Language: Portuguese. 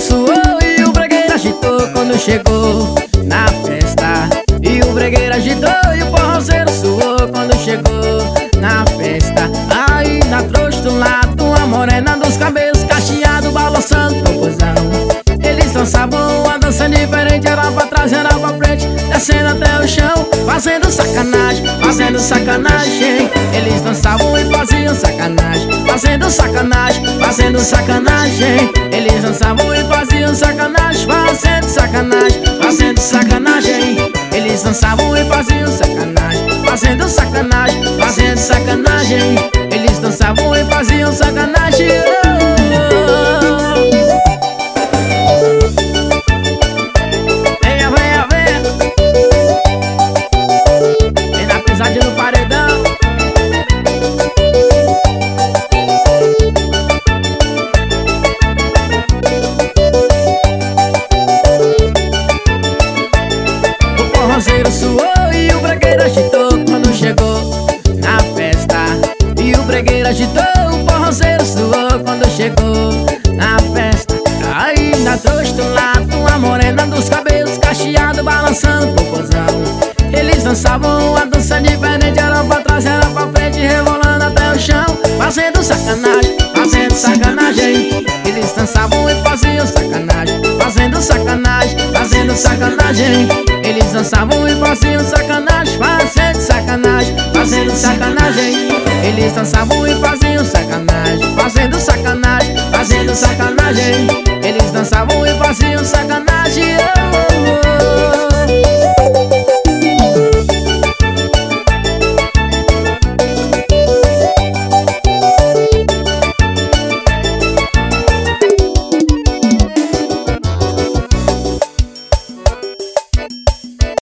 suou e o bregueiro agitou quando chegou na festa. E o bregueiro agitou e o forrozeiro suou quando chegou na festa. Ainda trouxe do lado uma morena dos cabelos cacheados balançando popozão. Eles dançavam a dança diferente, era pra trás, era pra frente, descendo até o chão, fazendo sacanagem, fazendo sacanagem. Eles dançavam e faziam sacanagem, fazendo sacanagem, fazendo sacanagem. Eles dançavam e faziam sacanagem, fazendo sacanagem, fazendo sacanagem. Eles dançavam e faziam sacanagem, fazendo sacanagem, fazendo sacanagem. Eles dançavam e faziam sacanagem. Venha, venha, venha. Vem na pisadinha no paredão. O forrozeiro suou e o bregueiro agitou quando chegou na festa. E o bregueiro agitou, o forrozeiro suou quando chegou na festa. Ainda trouxe do lado uma morena dos cabelos cacheados balançando popozão. Eles dançavam a dança diferente, era pra trás, era pra frente, rebolando até o chão, fazendo sacanagem, fazendo sacanagem. Eles dançavam e faziam sacanagem, fazendo sacanagem, fazendo sacanagem. Eles dançavam e faziam sacanagem, fazendo sacanagem, fazendo sacanagem. Eles dançavam e faziam sacanagem, fazendo sacanagem, fazendo sacanagem. Eles dançavam e faziam sacanagem.